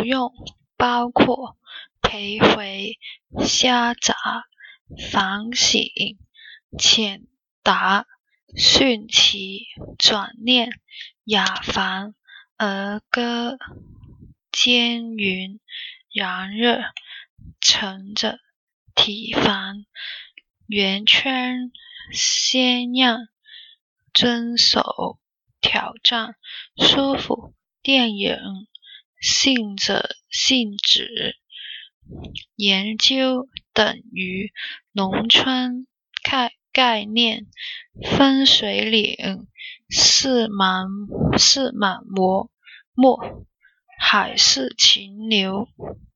用包括培回、虾杂、反省、遣答、训齐、转念、雅烦、儿歌、兼云、然热、沉着、体烦、圆圈、鲜样、遵守、挑战、舒服、电影、性者、性质、研究等于农村概念、分水岭、四满墨、海市蜃楼。